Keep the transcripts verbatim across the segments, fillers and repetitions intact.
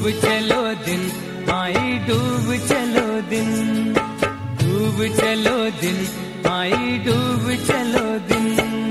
डूब चलो दिन माई डूब चलो दिन, डूब चलो दिन माई डूब चलो दिन।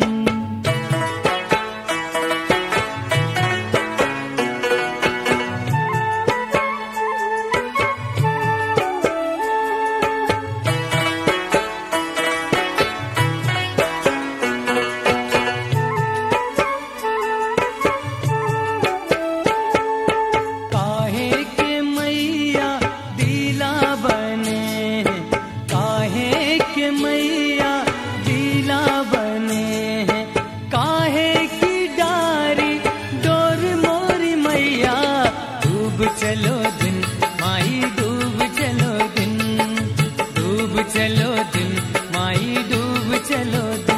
चलो दिन माई डूब चलो दिन, डूब चलो दिन माई डूब चलो दिन।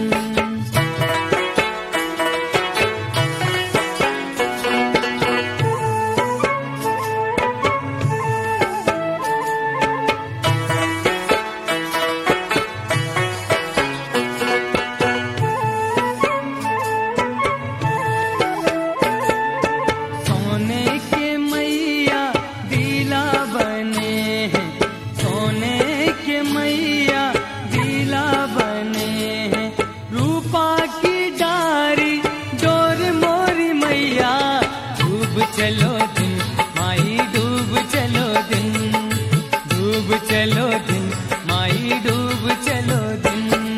चलो दिन माई डूब चलो दिन, डूब चलो दिन माई डूब चलो दिन।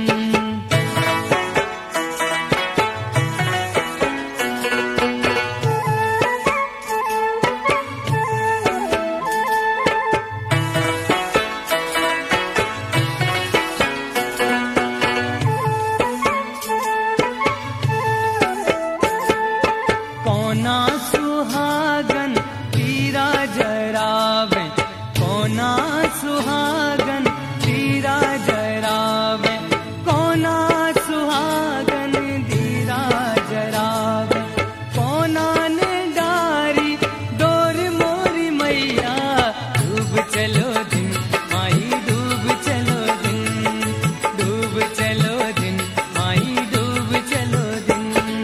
कौना सुहागन तीरा जरावे, कौना सुहागन तीरा जरावे, कौना सुहागन तीरा जरावे, कौना ने डारी डोर मोरी मैया डूब चलो दिन माई डूब चलो दिन, डूब चलो दिन माई डूब चलो दिन।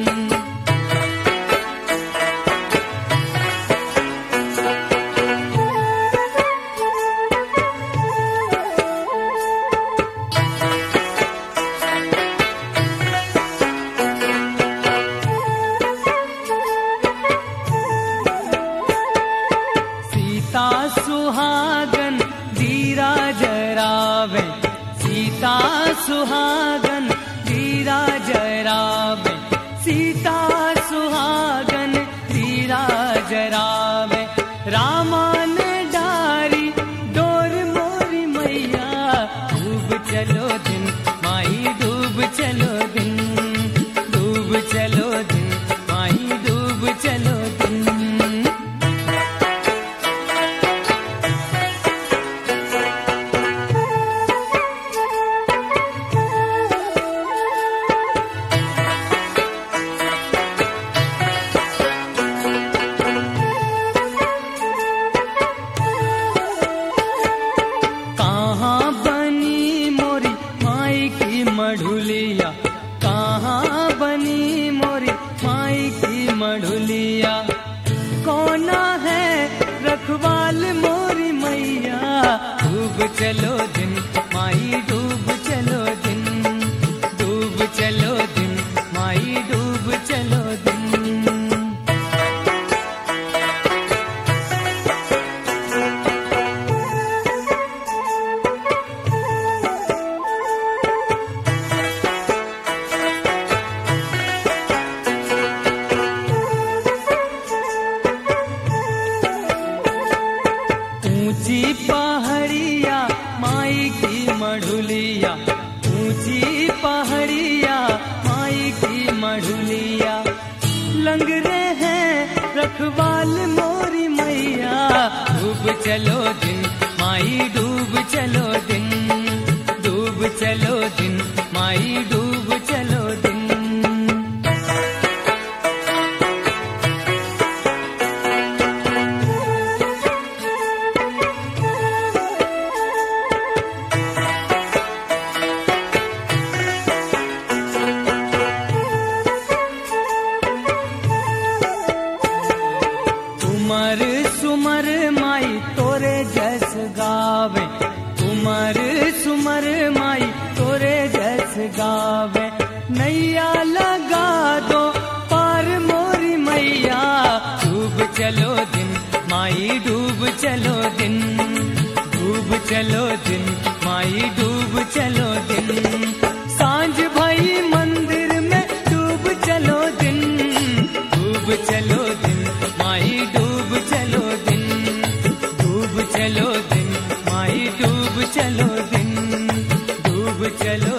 सीता सुहागन दीरा जरावे, सीता सुहागन दीरा जरावे, सीता सुहागन दीरा जरावे, रामान डारी डोर मोरी मैया डूब चलो दिन माई डूब चलो दिन, डूब चलो दिन माई डूब चलो दिन। मढ़ुलिया कहाँ बनी मोरी माई की मढ़ुलिया, कौना है रखवाल मोरी मैया डूब चलो दिन माई डूब चलो दिन, डूब चलो दिन माई डूब चलो दिन। ऊंची पहाड़िया माई की मढ़ुलिया, ऊंची पहाड़िया माई की मढ़ुलिया, लंगरे हैं रखवाल मोरी मैया डूब चलो दिन माई डूब चलो दिन, डूब चलो दिन माई डूब चलो दिन। उमर सुमर माई तोरे जस गावे, उमर सुमर माई तोरे जस गावे। नैया लगा दो पार मोरी मैया, डूब चलो दिन माई डूब चलो दिन, डूब चलो दिन माई डूब चलो दिन। सांझ भई मंदिर में डूब चलो दिन, डूब चलो दिन माई डूब चलो दिन, डूब चलो दिन माई डूब चलो दिन, डूब चलो